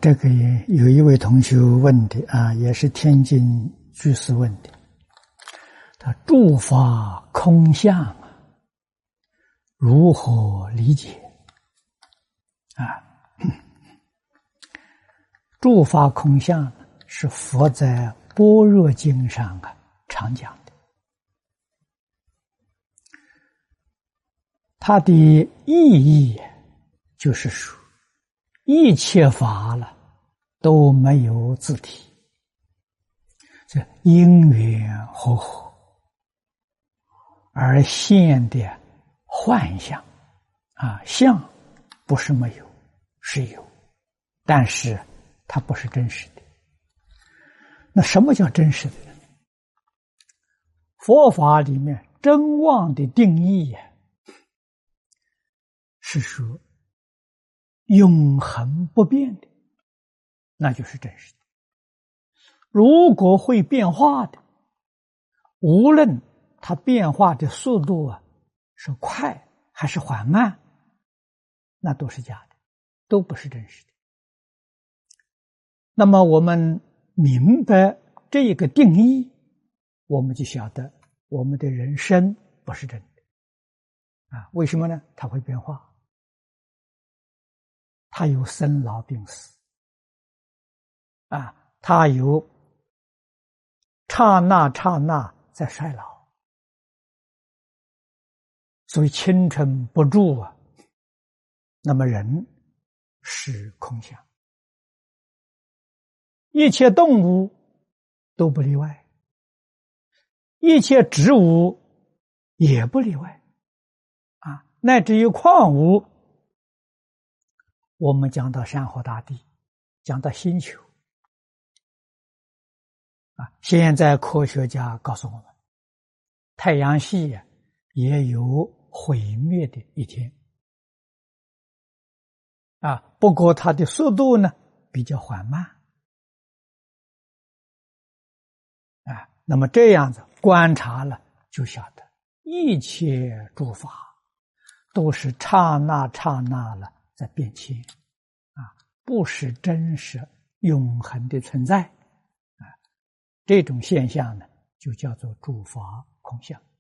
这个有一位同学问的啊，也是天津居士问的，他诸法空相如何理解啊？诸法空相是佛在般若经上常讲的，它的意义就是说一切法了都没有自体，这因缘和合而现的幻象啊，相不是没有，是有，但是它不是真实的。那什么叫真实的呢？佛法里面真妄的定义是说永恒不变的，那就是真实的。如果会变化的，无论它变化的速度是快还是缓慢，那都是假的，都不是真实的。那么我们明白这个定义，我们就晓得我们的人生不是真的啊？为什么呢？它会变化，它有生老病死啊，它有刹那刹那在衰老，所以青春不住啊。那么人是空相，一切动物都不例外，一切植物也不例外啊，乃至于矿物。我们讲到山河大地，讲到星球啊，现在科学家告诉我们，太阳系也有毁灭的一天啊，不过它的速度呢比较缓慢啊。那么这样子观察了，就晓得一切诸法都是刹那刹那了在变迁啊，不是真实永恒的存在啊。这种现象呢，就叫做诸法空相。